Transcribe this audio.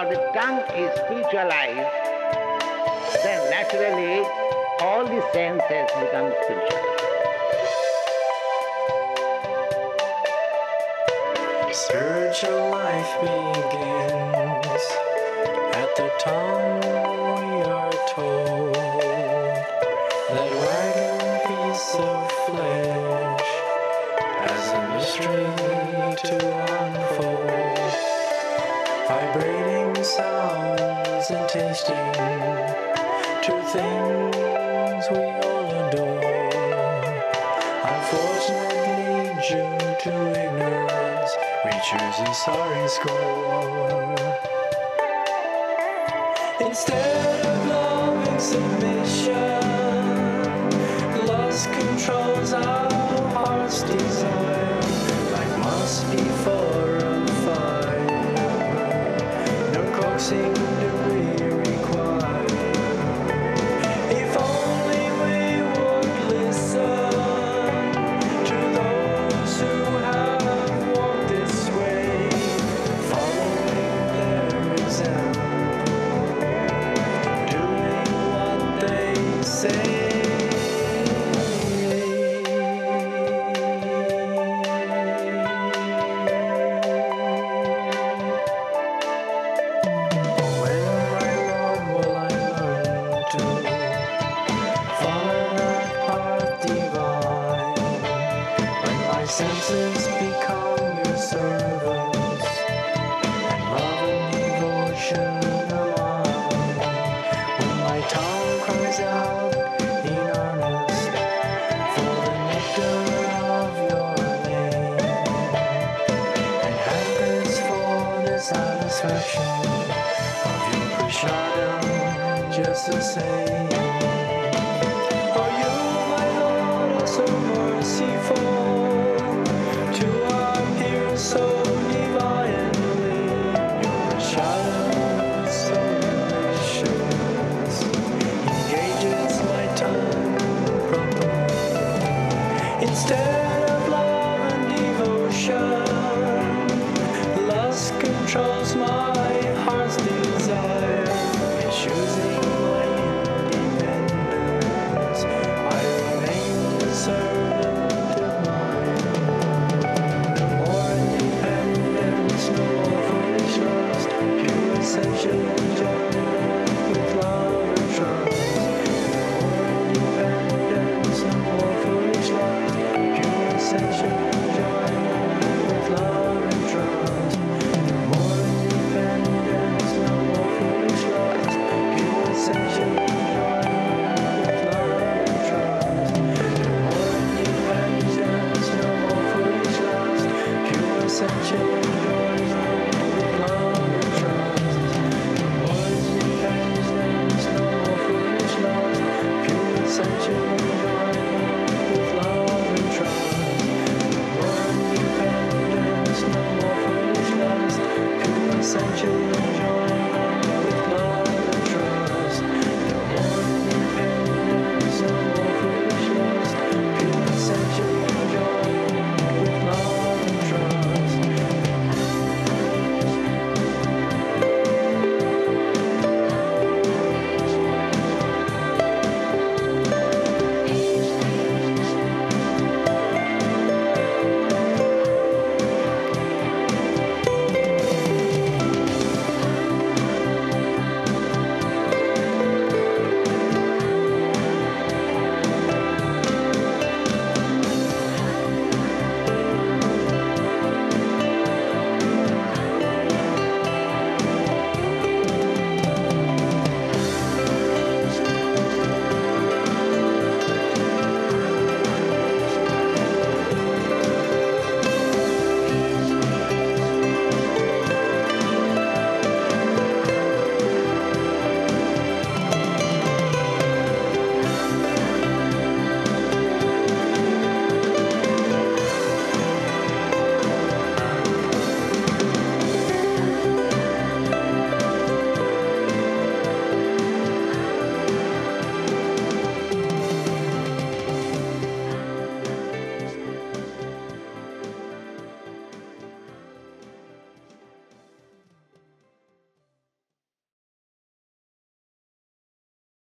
the tongue is spiritualized, then naturally all the senses become spiritual. Spiritual life begins at the tongue. We are told that wagging piece of flesh has a mystery to unfold. Vibrating sounds and tasting, two things we all adore. Unfortunately, due to ignorance, we choose a sorry score. Instead of love and submission, lust controls our heart's desire, like must be for a fire. No coaxing do we require. If only we would listen to those who have walked this way, following their example, doing what they say. When, my Lord, will I learn to follow that path divine? When my senses become your servants, and love and devotion are mine. When my tongue cries out in earnest for the nectar of your name, and hankers for the satisfaction of your prasadam just the same. Oh, you, my Lord, are so merciful to appear so divinely. Your prasadam is so delicious, engages my tongue properly. Instead